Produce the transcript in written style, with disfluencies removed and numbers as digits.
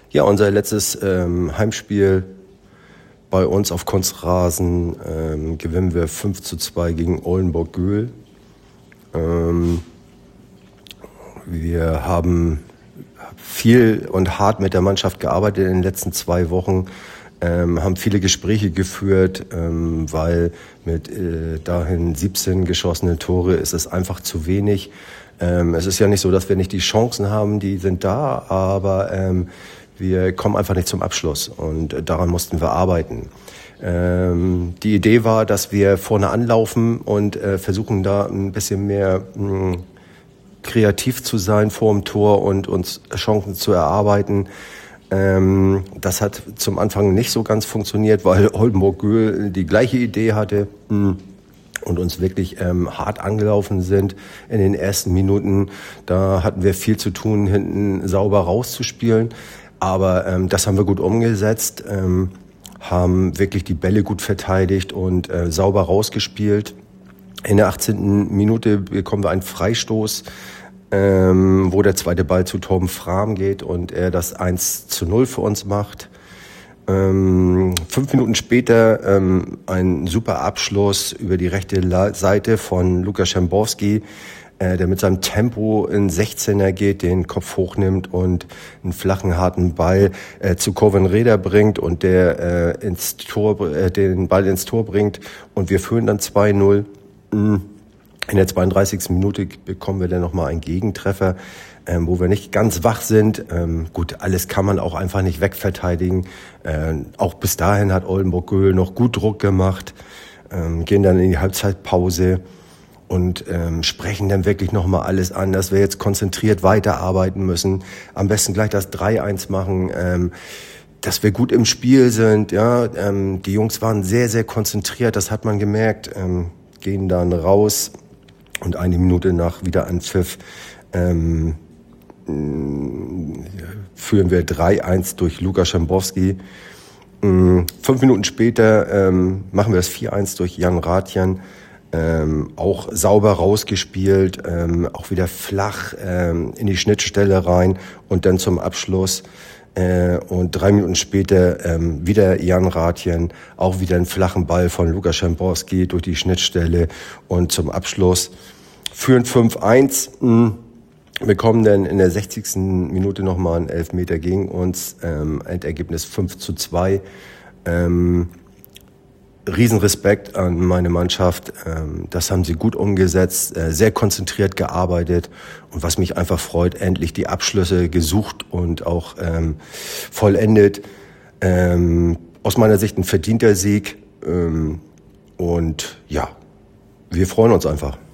Ja, unser letztes Heimspiel bei uns auf Kunstrasen gewinnen wir 5:2 gegen Oldenburg-Göhl. Wir haben viel und hart mit der Mannschaft gearbeitet in den letzten 2 Wochen, haben viele Gespräche geführt, weil mit dahin 17 geschossene Tore ist es einfach zu wenig. Es ist ja nicht so, dass wir nicht die Chancen haben, die sind da, aber wir kommen einfach nicht zum Abschluss und daran mussten wir arbeiten. Die Idee war, dass wir vorne anlaufen und versuchen da ein bisschen mehr kreativ zu sein vor dem Tor und uns Chancen zu erarbeiten. Das hat zum Anfang nicht so ganz funktioniert, weil Oldenburg-Göhl die gleiche Idee hatte und uns wirklich hart angelaufen sind in den ersten Minuten. Da hatten wir viel zu tun, hinten sauber rauszuspielen. Aber das haben wir gut umgesetzt, haben wirklich die Bälle gut verteidigt und sauber rausgespielt. In der 18. Minute bekommen wir einen Freistoß, wo der zweite Ball zu Torben Frahm geht und er das 1:0 für uns macht. 5 Minuten später ein super Abschluss über die rechte Seite von Lukas Schembowski, der mit seinem Tempo in 16er geht, den Kopf hochnimmt und einen flachen, harten Ball zu Corvin Reder bringt und der den Ball ins Tor bringt. Und wir führen dann 2:0. In der 32. Minute bekommen wir dann nochmal einen Gegentreffer, wo wir nicht ganz wach sind. Gut, alles kann man auch einfach nicht wegverteidigen. Auch bis dahin hat Oldenburg-Göhl noch gut Druck gemacht, gehen dann in die Halbzeitpause und sprechen dann wirklich nochmal alles an, dass wir jetzt konzentriert weiterarbeiten müssen. Am besten gleich das 3:1 machen, dass wir gut im Spiel sind. Ja, die Jungs waren sehr, sehr konzentriert, das hat man gemerkt. Gehen dann raus und eine Minute nach wieder an Pfiff führen wir 3:1 durch Lukas Schembowski. 5 Minuten später machen wir das 4:1 durch Jan Rathjan. Auch sauber rausgespielt, auch wieder flach in die Schnittstelle rein und dann zum Abschluss. Und 3 Minuten später wieder Jan Rathjan, auch wieder einen flachen Ball von Lukas Schembowski durch die Schnittstelle und zum Abschluss führen 5:1. Bekommen dann in der 60. Minute nochmal einen Elfmeter gegen uns, Endergebnis 5:2. Riesenrespekt an meine Mannschaft, das haben sie gut umgesetzt, sehr konzentriert gearbeitet und was mich einfach freut, endlich die Abschlüsse gesucht und auch vollendet. Aus meiner Sicht ein verdienter Sieg und ja, wir freuen uns einfach.